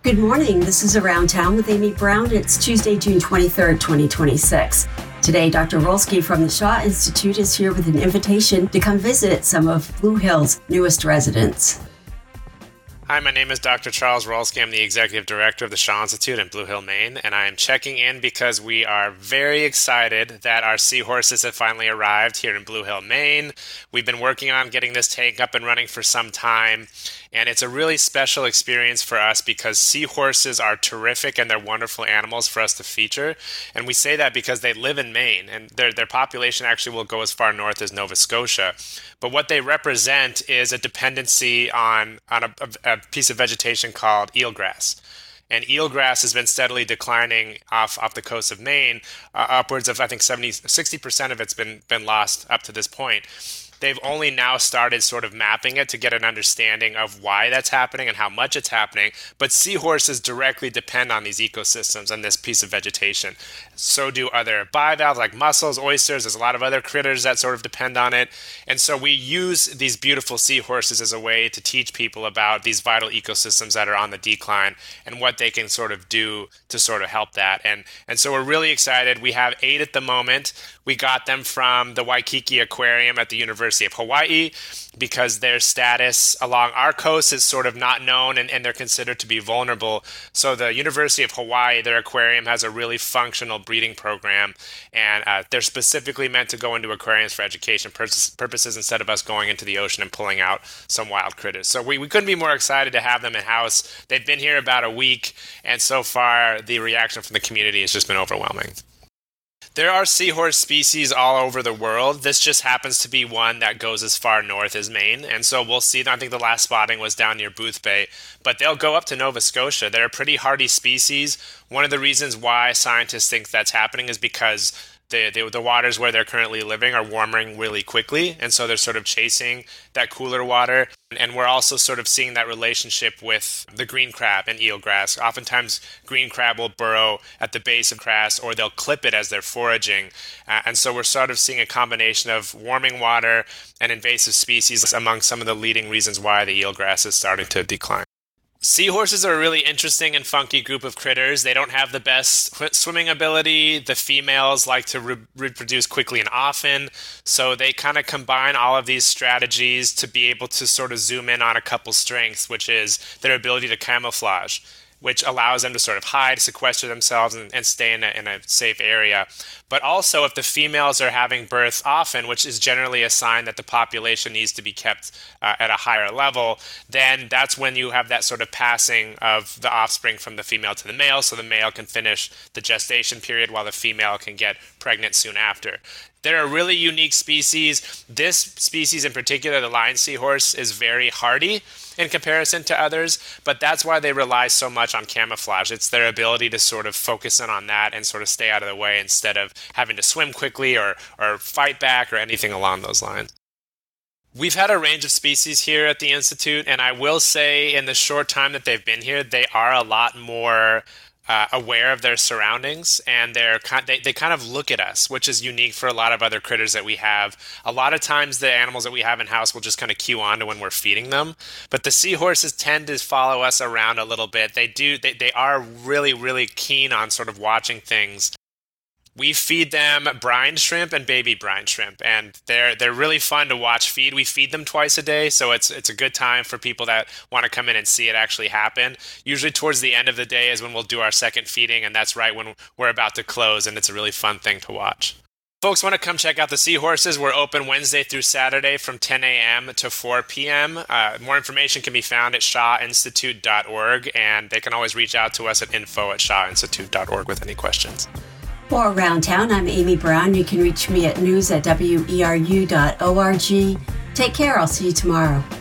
Good morning. This is Around Town with Amy Brown. It's Tuesday, June 23rd, 2026. Today, Dr. Rolsky from the Shaw Institute is here with an invitation to come visit some of Blue Hill's newest residents. Hi, my name is Dr. Charles Rolsky. I'm the Executive Director of the Shaw Institute in Blue Hill, Maine, and I am checking in because we are very excited that our seahorses have finally arrived here in Blue Hill, Maine. We've been working on getting this tank up and running for some time, and it's a really special experience for us because seahorses are terrific and they're wonderful animals for us to feature. And we say that because they live in Maine, and their population actually will go as far north as Nova Scotia. But what they represent is a dependency on a piece of vegetation called eelgrass. And eelgrass has been steadily declining off the coast of Maine. Upwards of, I think, 60% of it's been lost up to this point. They've only now started sort of mapping it to get an understanding of why that's happening and how much it's happening. But seahorses directly depend on these ecosystems and this piece of vegetation. So do other bivalves like mussels, oysters. There's a lot of other critters that sort of depend on it. And so we use these beautiful seahorses as a way to teach people about these vital ecosystems that are on the decline and what they can sort of do to sort of help that. And so we're really excited. We have 8 at the moment. We got them from the Waikiki Aquarium at the University of Hawaii because their status along our coast is sort of not known and they're considered to be vulnerable. So the University of Hawaii, their aquarium has a really functional breeding program, and they're specifically meant to go into aquariums for education purposes instead of us going into the ocean and pulling out some wild critters. So we couldn't be more excited to have them in-house. They've been here about a week, and so far the reaction from the community has just been overwhelming. There are seahorse species all over the world. This just happens to be one that goes as far north as Maine. And so we'll see. I think the last spotting was down near Boothbay. But they'll go up to Nova Scotia. They're a pretty hardy species. One of the reasons why scientists think that's happening is because the waters where they're currently living are warming really quickly, and so they're sort of chasing that cooler water. And we're also sort of seeing that relationship with the green crab and eelgrass. Oftentimes, green crab will burrow at the base of grass, or they'll clip it as they're foraging. And so we're sort of seeing a combination of warming water and invasive species among some of the leading reasons why the eelgrass is starting to decline. Seahorses are a really interesting and funky group of critters. They don't have the best swimming ability. The females like to reproduce quickly and often. So they kind of combine all of these strategies to be able to sort of zoom in on a couple strengths, which is their ability to camouflage, which allows them to sort of hide, sequester themselves, and stay in a safe area. But also, if the females are having birth often, which is generally a sign that the population needs to be kept at a higher level, then that's when you have that sort of passing of the offspring from the female to the male, so the male can finish the gestation period while the female can get pregnant soon after. They're a really unique species. This species in particular, the lion seahorse, is very hardy in comparison to others, but that's why they rely so much on camouflage. It's their ability to sort of focus in on that and sort of stay out of the way instead of having to swim quickly or fight back or anything along those lines. We've had a range of species here at the Institute, and I will say in the short time that they've been here, they are a lot more aware of their surroundings, and they kind of look at us, which is unique for a lot of other critters that we have. A lot of times the animals that we have in house will just kind of cue on to when we're feeding them, but the seahorses tend to follow us around a little bit. They are really, really keen on sort of watching things. We feed them brine shrimp and baby brine shrimp, and they're really fun to watch feed. We feed them twice a day, so it's a good time for people that want to come in and see it actually happen. Usually towards the end of the day is when we'll do our second feeding, and that's right when we're about to close, and it's a really fun thing to watch. Folks want to come check out the seahorses. We're open Wednesday through Saturday from 10 a.m. to 4 p.m. More information can be found at shawinstitute.org, and they can always reach out to us at info@shawinstitute.org with any questions. For Around Town, I'm Amy Brown. You can reach me at news@weru.org. Take care. I'll see you tomorrow.